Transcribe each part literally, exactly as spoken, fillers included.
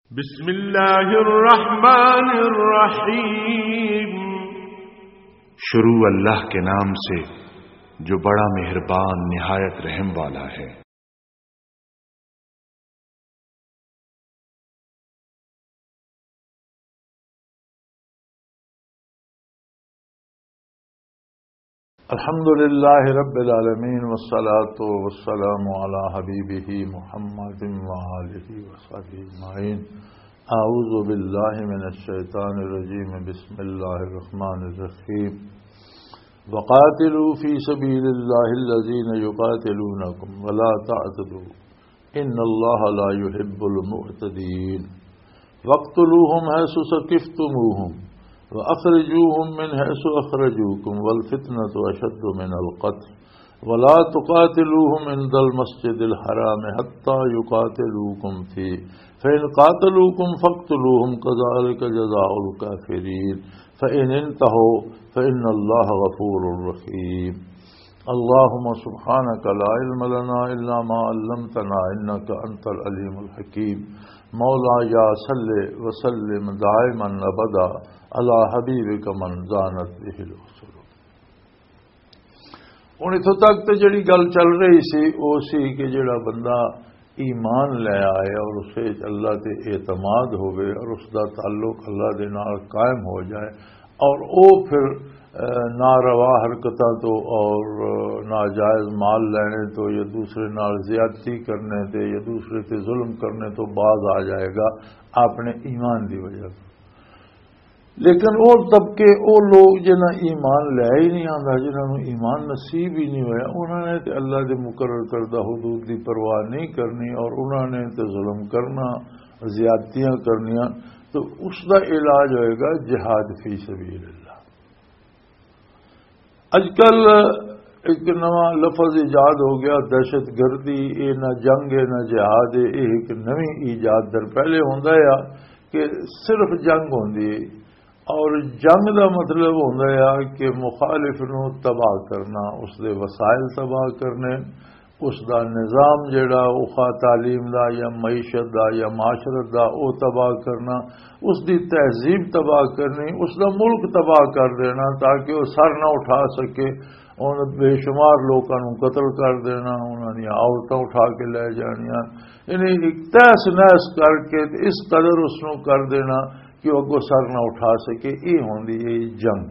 بسم اللہ الرحمن الرحیم، شروع اللہ کے نام سے جو بڑا مہربان نہایت رحم والا ہے۔ الحمد للہ رب العالمین والصلاة والسلام علی حبیبہ محمد وآلہ وصحبہ اجمعین۔ اعوذ باللہ من الشیطان الرجیم، بسم اللہ الرحمن الرحیم۔ وقاتلوا فی سبیل اللہ الذین یقاتلونکم ولا تعتدوا ان اللہ لا يحب المعتدین۔ واقتلوہم حیث ثقفتموہم وَأَخْرِجُوهُمْ مِنْ حَيْثُ أَخْرَجُوكُمْ وَالْفِتْنَةُ أَشَدُّ مِنَ الْقَتْلِ وَلَا تُقَاتِلُوهُمْ عِنْدَ الْمَسْجِدِ الْحَرَامِ حَتَّى يُقَاتِلُوكُمْ فِيهِ فَإِنْ قَاتَلُوكُمْ فَاقْتُلُوهُمْ كَذَلِكَ جَزَاءُ الْكَافِرِينَ فَإِنِ انْتَهُوا فَإِنَّ اللَّهَ غَفُورٌ رَحِيمٌ۔ اللهم سبحانك لا علم لنا إلا ما علمتنا إنك أنت العليم الحكيم۔ مولا یا صلی وسلم دائما ابدا علی حبیبک من زانت بہ الرسل۔ ہن اتوں تک تو جڑی گل چل رہی سی وہ سی کہ جڑا بندہ ایمان لے آئے اور اسے اللہ تے اعتماد ہوئے اور اس دا تعلق اللہ دے نال قائم ہو جائے اور وہ پھر ناروا حرکتاں تو اور ناجائز مال لینے تو یا دوسرے نال زیادتی کرنے تے یا دوسرے تے ظلم کرنے تو باز آ جائے گا اپنے ایمان دی وجہ سے۔ لیکن وہ طبقے وہ لوگ جنہاں ایمان لے ہی نہیں آتا، جنہوں نے ایمان نصیب ہی نہیں ہوا، انہوں نے تے اللہ دے مقرر کردہ حدود دی پرواہ نہیں کرنی اور انہوں نے تے ظلم کرنا، زیادتیاں کرنیاں، تو اس دا علاج ہوئے گا جہاد فی سبیل اللہ۔ اج کل ایک نواں لفظ ایجاد ہو گیا دہشت گردی، یہ نہ جنگ ہے نہ جہاد ہے، یہ ایک نویں ایجاد در پہلے ہوندا ہے کہ صرف جنگ ہوندی ہے اور جنگ دا مطلب ہوندا ہے کہ مخالف نو تباہ کرنا، اس دے وسائل تباہ کرنے، اس دا نظام جڑا وہ خواہ تعلیم دا یا معیشت دا یا معاشرت دا وہ تباہ کرنا، اس دی تہذیب تباہ کرنی، اس دا ملک تباہ کر دینا تاکہ وہ سر نہ اٹھا سکے، ان بے شمار لوگوں کو قتل کر دینا، انہوں نے عورتیں اٹھا کے لے جانیاں، یعنی تہس نہس کر کے اس قدر اس نو کر دینا کہ وہ اگوں سر نہ اٹھا سکے۔ یہ ہوندی ہے جنگ۔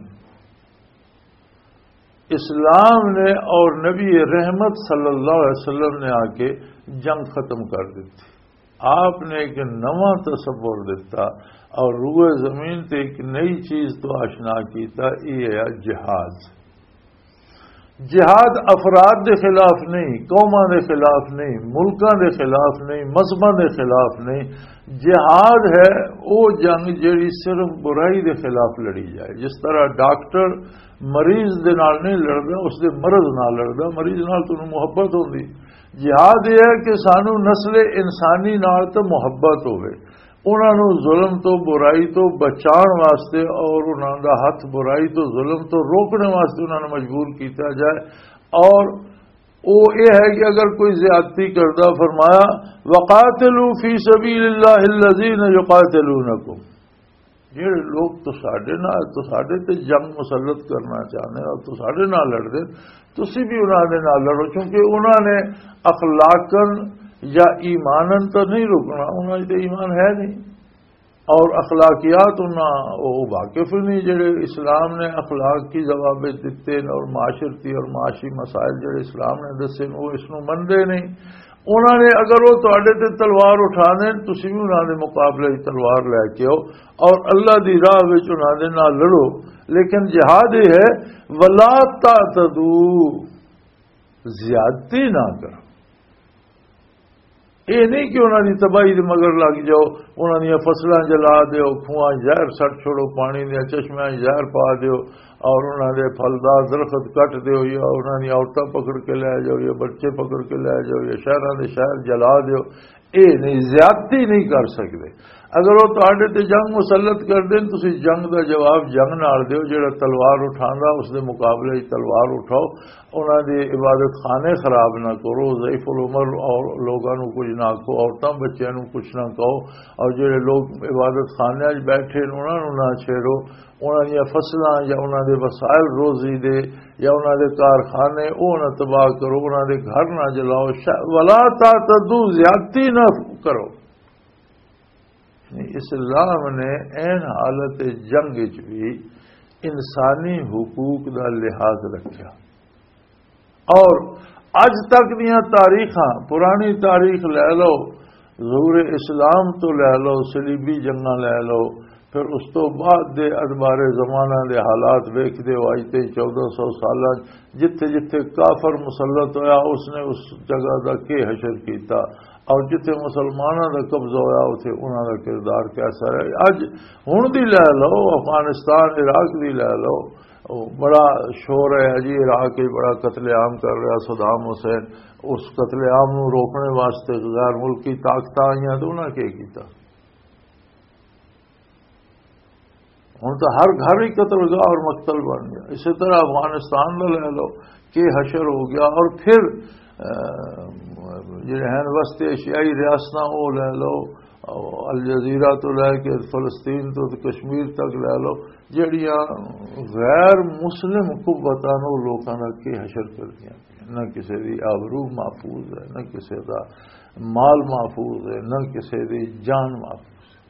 اسلام نے اور نبی رحمت صلی اللہ علیہ وسلم نے آ کے جنگ ختم کر دیتی۔ آپ نے ایک نواں تصور دیتا اور روئے زمین تے ایک نئی چیز تو آشنا کیتا، یہ ہے جہاد۔ جہاد افراد دے خلاف نہیں، قوماں دے خلاف نہیں، ملکاں دے خلاف نہیں، مذہباں دے خلاف نہیں، جہاد ہے وہ جنگ جیڑی صرف برائی دے خلاف لڑی جائے۔ جس طرح ڈاکٹر مریض دے نال نہیں لڑدا، اس دے مرض نال لڑدا، مریض نال تو محبت ہوندی۔ جہاد یہ ہے کہ سانو نسل انسانی نال تو محبت ہوئے، انہوں نے ظلم تو برائی تو بچان واسطے اور انہوں دا ہاتھ برائی تو ظلم تو روکنے واسطے انہوں نے مجبور کیتا جائے۔ اور وہ یہ ہے کہ اگر کوئی زیادتی کردہ، فرمایا وقاتلوا فی سبیل اللہ الذین یقاتلونکم، یہ لوگ تو ساڈے نال تو ساڈے تے جنگ مسلط کرنا چاہتے اور تو ساڈے نال لڑ دے، تسی بھی انہوں نے نال لڑو، کیونکہ انہوں نے اخلاقاً یا ایماناً تو نہیں رکنا، انہوں نے ایمان ہے نہیں اور اخلاقیات انہوں وہ واقف نہیں، جڑے اسلام نے اخلاق کی ضوابط دیتے اور معاشرتی اور معاشی مسائل جڑے اسلام نے دسے وہ اس نو منتے نہیں۔ انہوں نے اگر وہ تواڈے تے تلوار اٹھا دیں، تسی بھی انہوں نے مقابلے تلوار لے کے آؤ اور اللہ دی راہ وچ انہوں نے نال لڑو۔ لیکن جہاد یہ ہے ولا تعتدوا، زیادتی نہ کرو۔ یہ نہیں کہ انہوں نے تباہی دے مگر لگ جاؤ، انہوں نے فصلیں جلا دیو، کھواں زہر سٹ چھوڑو، پانی دیا چشمیں زہر پا دیو اور انہوں نے پھلدار درخت کٹ دیو، یا انہوں نے عورتیں پکڑ کے لے جاؤ یا بچے پکڑ کے لے جاؤ یا شہراں دے شہر جلا دیو۔ یہ نہیں، زیادتی نہیں کر سکتے۔ اگر وہ تواڈے تے جنگ مسلط کر دیں، تسی جنگ دا جواب جنگ نال دیو۔ جڑا تلوار اٹھاندا اس دے مقابلے تلوار اٹھاؤ، انہاں دی عبادت خانے خراب نہ کرو، ضعیف العمر اور لوگاں نو کچھ نہ کہو، عورتاں بچیاں نو کچھ نہ کہو اور جڑے لوگ عبادت خانے بیٹھے انہوں نے نہ چھیڑو، انہوں نے فصلاں یا انہوں نے وسائل روزی دے یا انہوں نے کارخانے وہ نہ تباہ کرو، انہوں نے گھر نہ جلاؤ، ولا تعتدوا زیادتی نہ کرو۔ اسلام نے این حالت جنگ بھی انسانی حقوق دا لحاظ رکھا، اور اج تک دیا تاریخاں پرانی تاریخ لے لو، ظہور اسلام تو لے لو، صلیبی جنگاں لے لو، پھر اس تو بعد دے ادبار زمانہ دے حالات ویکھ دے اج تے چودہ سو سال جتھے جتھے کافر مسلط ہویا اس نے اس جگہ دا کی حشر کیتا، اور جتھے مسلمانوں دا قبضہ ہویا اتنے انہوں دا کردار کیسا ہے۔ اج ہن دی لے لو، افغانستان عراق دی لے لو، بڑا شور ہے جی عراق بڑا قتل عام کر رہا صدام حسین، اس قتل عام نو روکنے واسطے غیر ملکی طاقت آئیں تو انہوں نے کیا کیتا؟ ہوں تو ہر گھر ہی قتل گاہ اور مقتل بن گیا۔ اسی طرح افغانستان میں لے لو کہ حشر ہو گیا، اور پھر جڑے ہیں وسط ایشیائی ریاستاں وہ لے لو، الجزیرہ تو لے کے فلسطین تو کشمیر تک لے لو، جڑیاں غیر مسلم قوتاں نو لوکاں دا کی حشر کر دیا، نہ کسی دی آبرو محفوظ ہے، نہ کسی دا مال محفوظ ہے، نہ کسی دی جان محفوظ ہے۔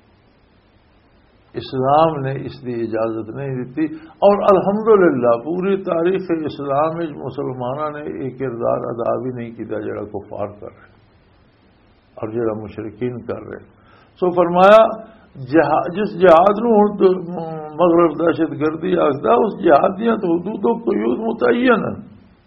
اسلام نے اس دی اجازت نہیں دیتی، اور الحمدللہ پوری تاریخ اسلام میں مسلمانوں نے ایک کردار ادا بھی نہیں کیتا جڑا کفار کر رہے اور جڑا مشرکین کر رہے۔ سو فرمایا جس جہاد نو مغرب دہشت گردی آخدا، اس جہاد دیا تو حدود و قیود متعین ہیں،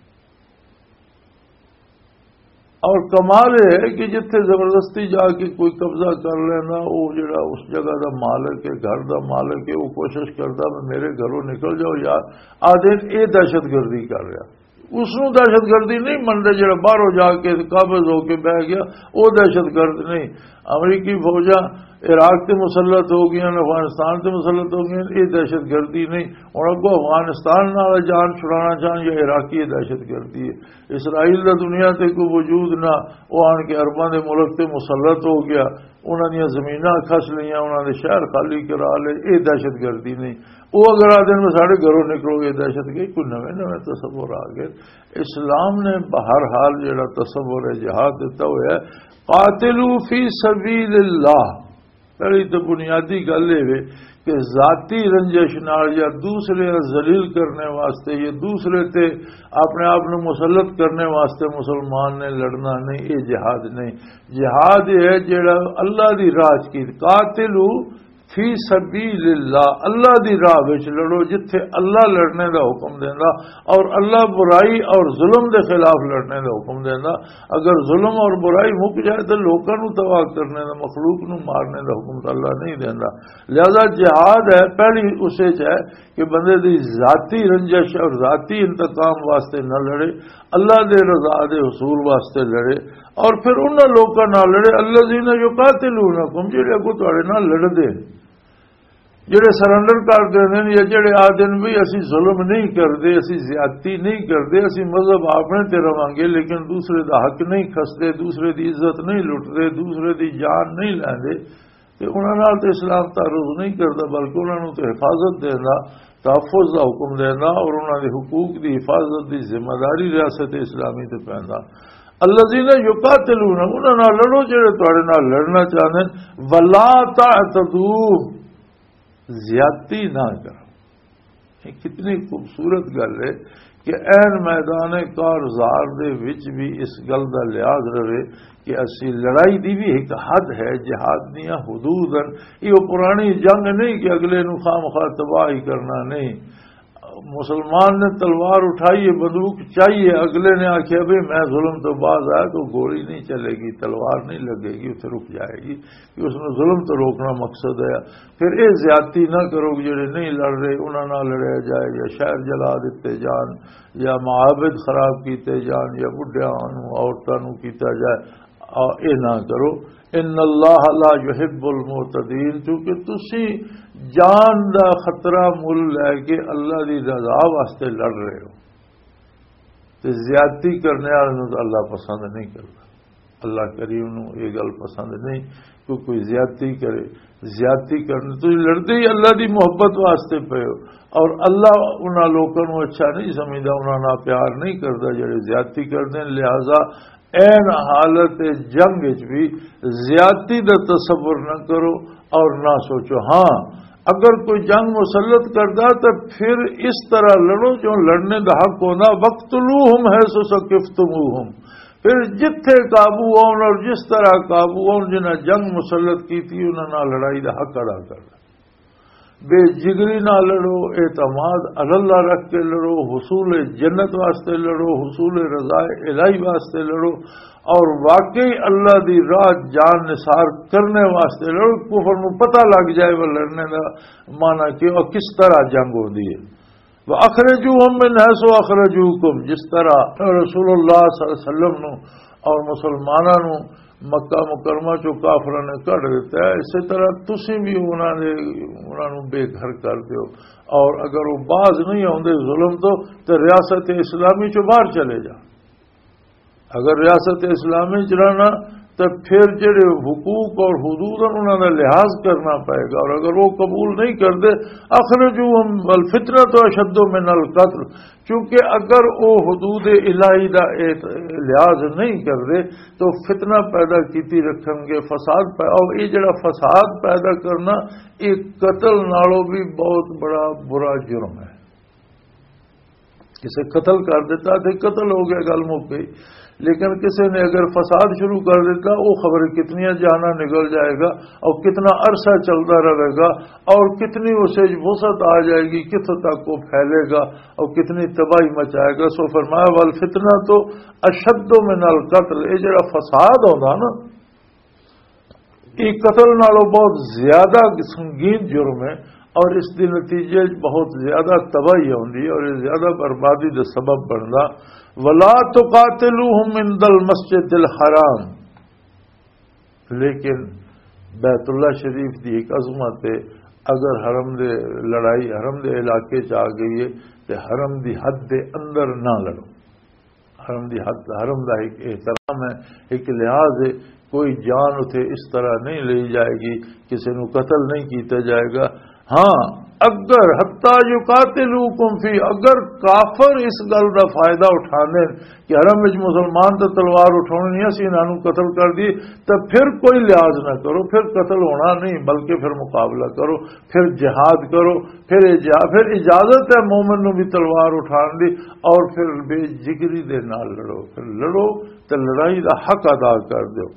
اور کمال یہ ہے کہ جتھے زبردستی جا کے کوئی قبضہ کر لینا، وہ جڑا اس جگہ دا مالک ہے، گھر دا مالک ہے، وہ کوشش کرتا میں میرے گھروں نکل جاؤ یار، آدھے یہ دہشت گردی کر رہا، اس نو دہشت گردی نہیں منتے جڑا باہروں جا کے قابض ہو کے بہ گیا، وہ دہشت گرد نہیں۔ امریکی فوجاں عراق سے مسلط ہو گئی، افغانستان سے مسلط ہو گئی، یہ دہشت گردی نہیں۔ اور اگو افغانستان نال جان چھڑانا چاہن یا عراقی دہشت گردی ہے۔ اسرائیل کا دنیا سے کوئی وجود نہ، وہ آن کے عرباں دے ملک سے مسلط ہو گیا، انہوں نے زمیناں کھس لیا، انہوں نے شہر خالی کرا لے، یہ دہشت گردی نہیں۔ وہ اگر آدھے میں سارے گھروں نکلو گے دہشت گئی، کوئی نوے نوے تصور آ گئے۔ اسلام نے بہر حال جڑا تصور ہے جہاد دیتا ہوا ہے، قاتلوا فی سبیل اللہ۔ پہلی تو بنیادی گل یہ کہ ذاتی رنجش نال یا دوسرے ذلیل کرنے واسطے یا دوسرے تے اپنے آپ کو مسلط کرنے واسطے مسلمان نے لڑنا نہیں، یہ جہاد نہیں۔ جہاد یہ ہے جڑا اللہ دی راہ کی، قاتلوا فی سبیل اللہ، اللہ دی راہ وچ لڑو جتھے اللہ لڑنے دا حکم دیندا، اور اللہ برائی اور ظلم دے خلاف لڑنے دا حکم دیندا۔ اگر ظلم اور برائی مک جائے تو لوکاں نو تباہ کرنے دا، مخلوق نو مارنے دا حکم تو اللہ نہیں دیندا۔ لہذا جہاد ہے پہلی اسے ہے کہ بندے دی ذاتی رنجش اور ذاتی انتقام واسطے نہ لڑے، اللہ دے رضا دے حصول واسطے لڑے، اور پھر انہاں لوکاں نال لڑے الذین یقاتلونکم جڑے اگوں تہاڈے نال لڑدے، جڑے سرنڈر کر دیں یا جڑے آدھن بھی اسی ظلم نہیں کرتے، اسی زیادتی نہیں کرتے، اسی مذہب اپنے تے رواں گے لیکن دوسرے دا حق نہیں کھستے، دوسرے دی عزت نہیں لٹتے، دوسرے دی جان نہیں لیندے، تے انہاں نال تے اسلام تعرض نہیں کرتا بلکہ انہاں نوں تے حفاظت دینا، تحفظ دا حکم دینا، اور انہاں دے حقوق دی حفاظت دی ذمہ داری ریاست اسلامی تے پیندا۔ الذین یقاتلون، انہاں نال لڑو جڑے تہاڈے نال لڑنا چاہندے، ولا تعتدوا، زیادتی نہ کرو۔ کتنی خوبصورت گل ہے کہ این میدان کارزار دے وچ بھی اس گل دا لحاظ رہے کہ اسی لڑائی دی بھی ایک حد ہے، جہاد دیاں حدود ہیں۔ یہ پرانی جنگ نہیں کہ اگلے نو خواہ مخواہ تباہی کرنا نہیں۔ مسلمان نے تلوار اٹھائی ہے، بندوق چاہیے، اگلے نے آخیا بھائی میں ظلم تو باز آیا تو گولی نہیں چلے گی، تلوار نہیں لگے گی، اسے رک جائے گی، کہ اس میں ظلم تو روکنا مقصد ہے۔ پھر یہ زیادتی نہ کرو جڑے نہیں لڑ رہے انہوں نہ لڑیا جائے، یا شہر جلا دیتے جان، یا معابد خراب کیتے جان، یا بڈھیاں عورتوں کیتا جائے، یہ نہ کرو۔ ان اللہ لا یحب المعتدین، چونکہ تسی جان دا خطرہ مل لے کے اللہ دی رضا واسطے لڑ رہے ہو، تو زیادتی کرنے والوں تو اللہ پسند نہیں کرتا۔ اللہ کریم نو یہ گل پسند نہیں کہ کوئی زیادتی کرے. زیادتی کرنے تو لڑتے ہی اللہ دی محبت واسطے پے ہو، اور اللہ انہاں لوگوں کو اچھا نہیں سمجھدا، انہاں نال پیار نہیں کرتا جڑے زیادتی کرتے ہیں. لہذا این حالت جنگ وچ بھی زیادتی دا تصور نہ کرو اور نہ سوچو. ہاں اگر کوئی جنگ مسلط کرتا تو پھر اس طرح لڑو جو لڑنے دا حق ہونا. وقتلوہم حیث ثقفتموہم، پھر جتھے قابو آن اور جس طرح قابو آن جنہیں جنگ مسلط کی تھی انہوں نے لڑائی دا حق ادا کرنا. بے جگری نہ لڑو، اعتماد اللہ رکھ کے لڑو، حصول جنت واسطے لڑو، حصول رضا الہی واسطے لڑو، اور واقعی اللہ دی راہ جان نثار کرنے واسطے لڑو. کفر نو پتہ لگ جائے وہ لڑنے دا معنی کہ اور کس طرح جنگ ہوتی ہے. وَأَخْرَجُوهُم مِّنْ حَيْثُ أَخْرَجُوكُمْ، جس طرح رسول اللہ صلی اللہ علیہ وسلم نو اور مسلمانوں نو مکہ مکرمہ چو کافروں نے کٹ دیتا ہے، اسی طرح تسی بھی انہوں نے انہوں نے بے گھر کر دیو. اور اگر وہ باز نہیں ہوندے ظلم تو تو ریاست اسلامی چو باہر چلے جا. اگر ریاست اسلامی چلانا تو پھر جڑے حقوق اور حدود انہوں نے لحاظ کرنا پائے گا. اور اگر وہ قبول نہیں کرتے اخرجوہم والفتنۃ اشد من القتل، چونکہ اگر وہ حدود الہی دا لحاظ نہیں کرتے تو فتنہ پیدا کیتی رکھیں گے، فساد پیدا. اور یہ جڑا فساد پیدا کرنا یہ قتل نالوں بھی بہت بڑا برا جرم ہے. کسے قتل کر دیتا تو قتل ہو گیا، گل مک گئی. لیکن کسی نے اگر فساد شروع کر دیتا وہ خبر کتنی جانا نکل جائے گا اور کتنا عرصہ چلتا رہے گا اور کتنی اسے وسعت آ جائے گی، کتنے تک وہ پھیلے گا اور کتنی تباہی مچائے گا. سو فرمایا والفتنہ تو اشد من القتل، یہ جڑا فساد ہوتا نا یہ قتل نالوں بہت زیادہ سنگین جرم ہے، اور اس کے نتیجے بہت زیادہ تباہی ہوندی اور زیادہ بربادی کا سبب بننا. ولا تقاتلوہم عند المسجد الحرام، لیکن بیت اللہ شریف دی ایک عظمت ہے. اگر حرم دے لڑائی حرم دے علاقے چ آ گئی ہے تو حرم دی حد دے اندر نہ لڑو. حرم دی حد حرم دا ایک احترام ہے، ایک لحاظ ہے. کوئی جان اتھے اس طرح نہیں لی جائے گی، کسی نو قتل نہیں کیتا جائے گا. ہاں اگر حتی یقاتلوکم فی، اگر کافر اس گل کا فائدہ اٹھانے کہ حرم وچ مسلمان تو تلوار اٹھاؤ نہیں اسی انہوں قتل کر دی، تو پھر کوئی لحاظ نہ کرو، پھر قتل ہونا نہیں بلکہ پھر مقابلہ کرو، پھر جہاد کرو، پھر پھر اجازت ہے مومن نو بھی تلوار اٹھان دی، اور پھر بے جگری دے نال لڑو. پھر لڑو تو لڑائی دا حق ادا کر دو.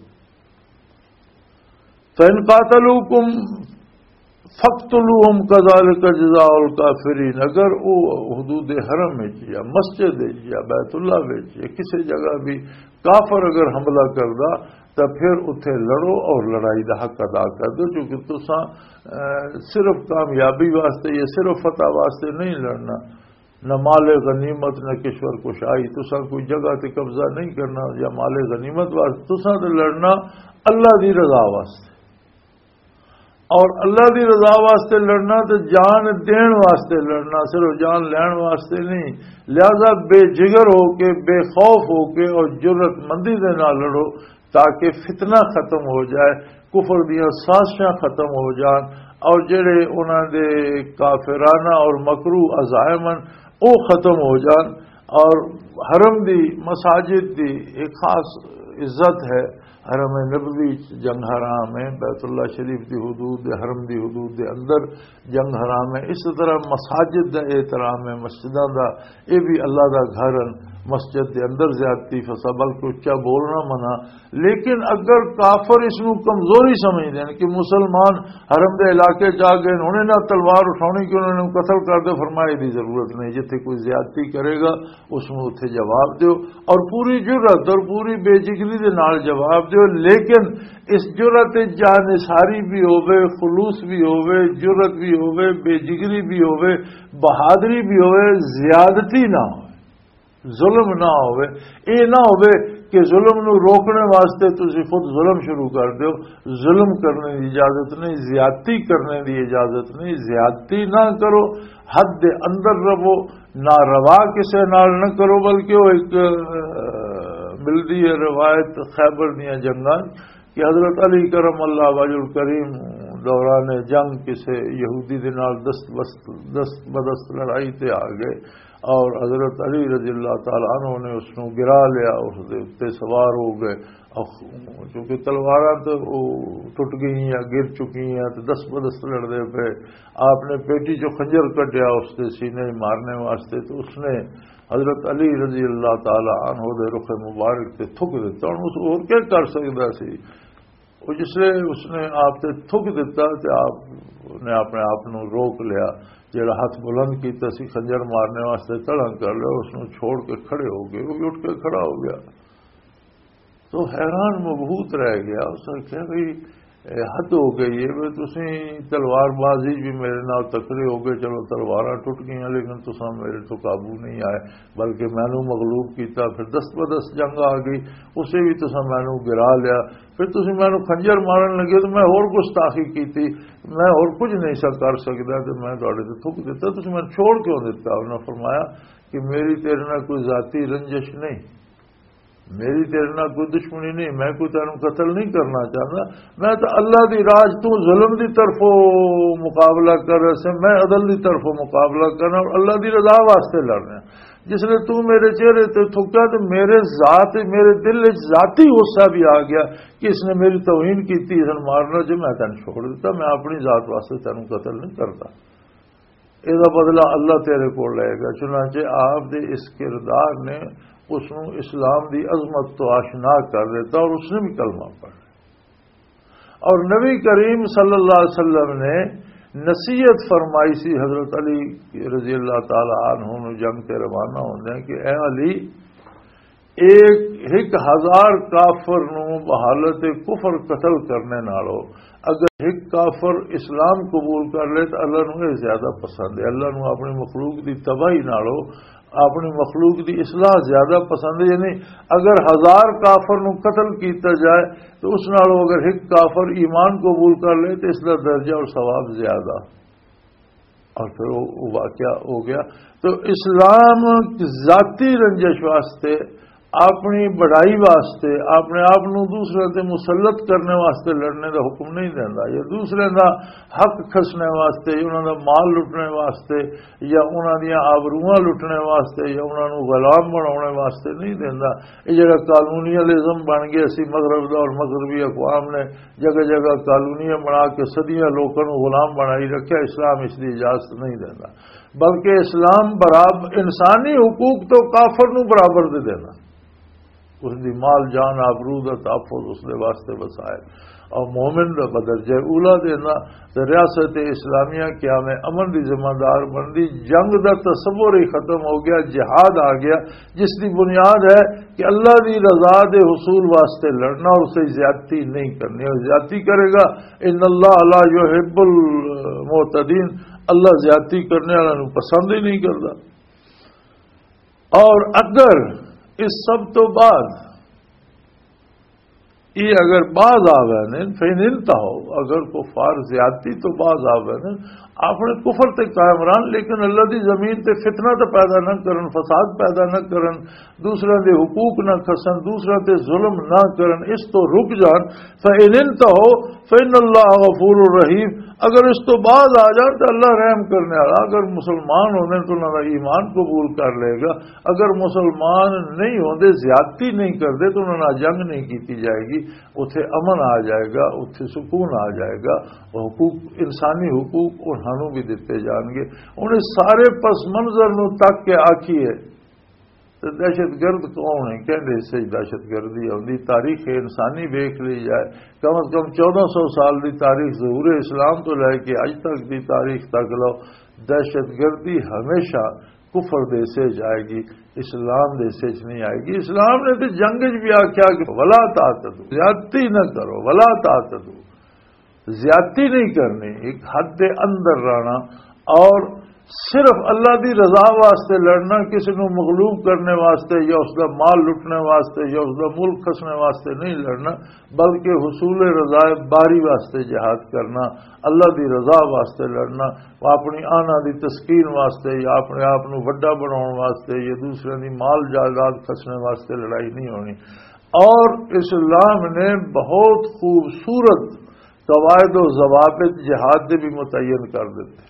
فَإِن قَاتَلُوكُمْ فَقْتُلُوهُمْ كَذَلِكَ جَزَاءُ الْكَافِرِينَ، اگر وہ حدود حرم میں یا مسجد یا بیت اللہ میں یا کسی جگہ بھی کافر اگر حملہ کردا تو پھر اتھے لڑو اور لڑائی دا حق ادا کر دو. چونکہ تساں صرف کامیابی واسطے یا صرف فتح واسطے نہیں لڑنا، نہ مال غنیمت نہ کشور کشائی، تساں کوئی جگہ تے قبضہ نہیں کرنا یا مال غنیمت واسطے، تساں تے لڑنا اللہ دی رضا واسطے. اور اللہ دی رضا واسطے لڑنا تو جان دین واسطے لڑنا، صرف جان لین واسطے نہیں. لہذا بے جگر ہو کے بے خوف ہو کے اور جرت مندی دے نہ لڑو تاکہ فتنہ ختم ہو جائے، کفر دیاں سازشاں ختم ہو جان، اور جڑے انہاں دے کافرانہ اور مکرو عزائمن او ختم ہو جان. اور حرم دی مساجد دی ایک خاص عزت ہے. حرم نبوی جنگ حرام ہے، بیت اللہ شریف دی حدود دے حرم دی حدود دے اندر جنگ حرام ہے. اس طرح مساجد دا احترام ہے، مسجداں دا، یہ بھی اللہ دا گھر، مسجد دے اندر زیادتی فسبل کو اچھا بولنا منع. لیکن اگر کافر اس نو کمزوری سمجھ دیں کہ مسلمان حرم دے علاقے جا گئے انہوں نے تلوار اٹھاؤنی کہ انہوں نے قتل کر دے، فرمائے دی ضرورت نہیں. جتھے کوئی زیادتی کرے گا اس میں اتھے جواب دیو اور پوری جرت اور پوری بے جگری دے نال جواب دیو. لیکن اس جرت جانثاری بھی ہوئے، خلوص بھی ہوئے، جرت بھی ہوئے، بے جگری بھی ہوئے، بہادری بھی ہوئے، زیادتی نہ ہو، ظلم نہ ہوئے. یہ نہ ہوئے کہ ظلم نو روکنے واسطے تسی خود ظلم شروع کر دیو. ظلم کرنے دی اجازت نہیں، زیادتی کرنے دی اجازت نہیں. زیادتی نہ کرو، حد دے اندر رہو، ناروا کسے نال نہ کرو، بلکہ وہ ایک ملتی ہے روایت خیبر دیا جنگاں کہ حضرت علی کرم اللہ وجہ الکریم دوران جنگ کسے یہودی دے نال دست دست بدست لڑائی تے آ گئے اور حضرت علی رضی اللہ تعالیٰ عنہ نے اس کو گرا لیا، اس دے اتنے سوار ہو گئے، چونکہ تلواراں تو ٹوٹ گئی یا گر چکی ہیں تو دس بدس لڑتے پہ آپ نے پیٹی جو خنجر کٹیا اس کے سینے مارنے واسطے، تو اس نے حضرت علی رضی اللہ تعالیٰ عنہ دے رخ مبارک سے تھک دیتا، اور اس اور کیا کر سکتا سی، وہ جس نے اس نے آپ سے تھک دیتا کہ آپ نے اپنے آپ کو روک لیا، جڑا ہاتھ بلند کیتا سی خنجر مارنے واسطے تڑن کر لیا، اس نے چھوڑ کے کھڑے ہو گئے، وہ بھی اٹھ کے کھڑا ہو گیا تو حیران مبہوت رہ گیا، اس نے کہا بھائی حد ہو گئی ہے، بھائی تسی تلوار بازی بھی میرے نال تکڑے ہو گئے، چلو تلواراں ٹوٹ گئی لیکن تساں میرے تو قابو نہیں آئے، بلکہ میں نو مغلوب کیتا، پھر دست بدست جنگ آ گئی، اسے بھی تساں میں نو گرا لیا، پھر تسی میں نو خنجر مارن لگے تو میں اور گستاخی کیتی، میں اور کچھ نہیں سا کر سکتا تو میں تہاڈے تے تھک دیتا، تسی میں چھوڑ کیوں دیتا؟ انہوں نے فرمایا کہ میری تیرے نال کوئی ذاتی رنجش نہیں، میری تیرے نال کوئی دشمنی نہیں، میں کوئی تینوں قتل نہیں کرنا چاہتا، میں تو اللہ دی راج تو ظلم دی طرفوں مقابلہ کر رہے سے، میں عدل دی طرفوں مقابلہ کرنا اور اللہ دی رضا واسطے لڑنا، جس نے تو میرے چہرے تے تھکا تو میرے ذات میرے دل ذاتی غصہ بھی آ گیا کہ اس نے میری توہین کی تھی، اس نے مارنا جو میں تین چھوڑ دیتا، میں اپنی ذات واسطے تینوں قتل نہیں کرتا، یہ بدلہ اللہ تیرے کو لے گا۔ چنانچہ آپ دے اس کردار نے اس کو اسلام دی عظمت تو آشنا کر دیتا اور اس نے بھی کلمہ پڑھا، اور نبی کریم صلی اللہ علیہ وسلم نے نصیحت فرمائی سی حضرت علی رضی اللہ تعالی عنہ نے جنگ کے روانہ ہونے کہ اے علی، ایک ایک ہزار کافر نو بحالت کفر قتل کرنے نالو اگر ایک کافر اسلام قبول کر لے تو اللہ نو یہ زیادہ پسند ہے، اللہ نو اپنی مخلوق دی تباہی نالو اپنی مخلوق دی اصلاح زیادہ پسند ہے، یعنی اگر ہزار کافر نو قتل کیتا جائے تو اس نالو اگر ایک کافر ایمان قبول کر لے تو اس کا درجہ اور ثواب زیادہ، اور پھر وہ واقعہ ہو گیا۔ تو اسلام ذاتی رنجش واسطے، اپنی بڑائی واسطے، اپنے آپ کو دوسرے سے مسلط کرنے واسطے لڑنے کا حکم نہیں دینا، یا دوسرے کا حق کھسنے واسطے، یا انہوں کا مال لٹنے واسطے، یا انہوں دیا آبروواں لٹنے واسطے، یا انہوں کو غلام بنانے واسطے نہیں دینا۔ یہ جگہ قانونیلزم بن گیا سی مغرب دا، اور مغربی اقوام نے جگہ جگہ قانونیاں بنا کے صدیاں لوگوں کو غلام بنائی رکھا، اسلام اس کی اجازت نہیں دینا، بلکہ اسلام برابر انسانی حقوق تو کافر نو برابر دے دینا، اس دی مال جان آبرو دا تحفظ اس دے واسطے وسائل، اور مومن دا بدرجہ اولا دینا۔ ریاست اسلامیہ قیام امن دی ذمہ دار بندی، جنگ دا تصور ہی ختم ہو گیا، جہاد آ گیا جس کی بنیاد ہے کہ اللہ دی رضا دے حصول واسطے لڑنا اور اسے زیادتی نہیں کرنی، اور زیادتی کرے گا ان اللہ لا یحب المعتدین، اللہ زیادتی کرنے والوں پسند ہی نہیں کرتا۔ اور اگر اس سب تو بعد یہ اگر باز آوے فین انتہو، اگر کفار زیادتی تو باز آوے اپنے کفر تے قائم رہن، لیکن اللہ دی زمین تے فتنہ تے پیدا نہ کرن، فساد پیدا نہ کرن، دوسرے دے حقوق نہ کھسن، دوسرے تے ظلم نہ کرن، اس تو رک جان۔ فین انتہو فین اللہ غفور الرحیم، اگر اس تو بعد آ جان تو اللہ رحم کرنے والا، اگر مسلمان ہونے تو انہوں نے ایمان قبول کر لے گا، اگر مسلمان نہیں ہوندے زیادتی نہیں کرتے تو انہوں نے جنگ نہیں کیتی جائے گی، اتھے امن آ جائے گا، اتھے سکون آ جائے گا، حقوق انسانی حقوق انہوں بھی دیتے جان گے۔ انہیں سارے پس منظر نو تک کے آکھیے تو دہشت گرد کون ہے، کہنے سے دہشت گردی ہوندی، تاریخ انسانی دیکھ لی جائے، کم از کم چودہ سو سال دی تاریخ ظہور اسلام تو لے کے اج تک دی تاریخ تک لو، دہشت گردی ہمیشہ کفر دے سے جائے گی، اسلام دے سے نہیں آئے گی۔ اسلام نے تو جنگ بھی آخیا کہ ولا تعتدوا، زیادتی نہ کرو، ولا تعتدوا، زیادتی نہیں کرنی، ایک حد دے اندر رہنا، اور صرف اللہ دی رضا واسطے لڑنا، کسی نو مغلوب کرنے واسطے یا اس کا مال لٹنے واسطے یا اس کا ملک کھسنے واسطے نہیں لڑنا، بلکہ حصول رضا باری واسطے جہاد کرنا، اللہ دی رضا واسطے لڑنا، اپنی آنا دی تسکین واسطے یا اپنے آپ نو وڈا بناؤ واسطے یا دوسرے دی مال جائیداد کھسنے واسطے لڑائی نہیں ہونی۔ اور اسلام نے بہت خوبصورت قواعد و ضوابط جہاد دے بھی متعین کر دیتے۔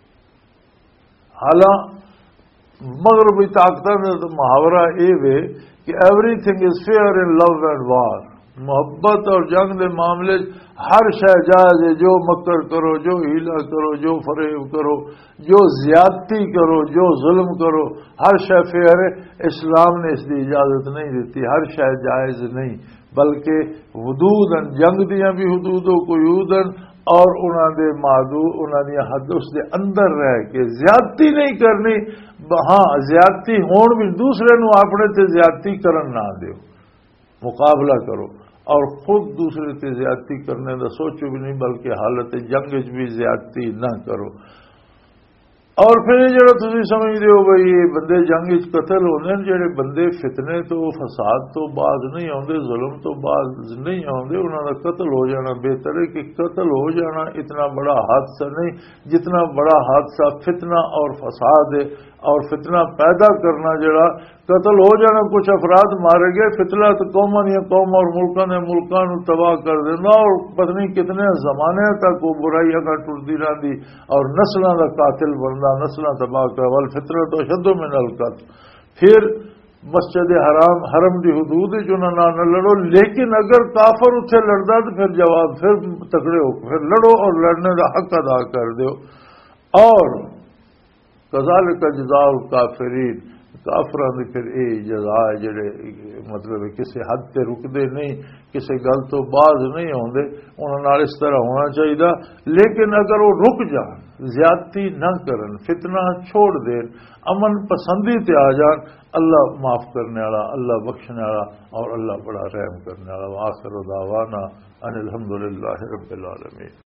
حالاں مغربی طاقتوں نے تو محاورہ یہ وے کہ everything is fair in love and war, محبت اور جنگ کے معاملے ہر شے جائز ہے، جو مکر کرو، جو ہیلا کرو، جو فریب کرو، جو زیادتی کرو، جو ظلم کرو، ہر شے فیئر ہے۔ اسلام نے اس کی اجازت نہیں دیتی، ہر شے جائز نہیں، بلکہ حدود جنگ دیاں بھی حدود و قیود اور انہوں دے معدود انہوں نے حد اس دے اندر رہ کے زیادتی نہیں کرنی۔ ہاں زیادتی ہون بھی دوسرے نو اپنے تے زیادتی کرن نہ دیو، مقابلہ کرو، اور خود دوسرے تے زیادتی کرنے دا سوچو بھی نہیں، بلکہ حالت جنگ بھی زیادتی نہ کرو۔ اور پھر یہ جڑا تسی سمجھتے ہو بھائی یہ بندے جنگ قتل ہونے، جڑے بندے فتنے تو فساد تو باز نہیں آتے، ظلم تو باز نہیں آتے، انہوں کا قتل ہو جانا بہتر ہے کہ قتل ہو جانا اتنا بڑا حادثہ نہیں جتنا بڑا حادثہ فتنہ اور فساد ہے، اور فتنہ پیدا کرنا جڑا قتل ہو جانا، کچھ افراد مارے گئے، فتنہ تو قوموں یا قوم اور ملکوں نے ملکوں کو تباہ کر دینا، اور پتہ نہیں کتنے زمانے تک وہ برائی اگر ٹرتی رہی اور نسلوں کا قاتل بننا، نسلیں تباہ کر والفتنہ تو اشد من القتل۔ پھر مسجد حرام حرم دی حدود جو نہ نہ لڑو، لیکن اگر کافر اتنے لڑتا تو پھر جواب پھر تکڑے ہو پھر لڑو اور لڑنے کا حق ادا کر دو۔ اور کذالک جزاء الکافرین، کافران دی پھر اے جزا جڑے مطلب کسی حد تے رکدے نہیں، کسی گل تو باز نہیں ہوندے، انہاں نال اس طرح ہونا چاہیے، لیکن اگر وہ رک جان، زیادتی نہ کرن، فتنہ چھوڑ دین، امن پسندی تے آ جان، اللہ معاف کرنے والا، اللہ بخشنے والا، اور اللہ بڑا رحم کرنے والا۔ وآخر دعوانا ان الحمدللہ رب العالمین۔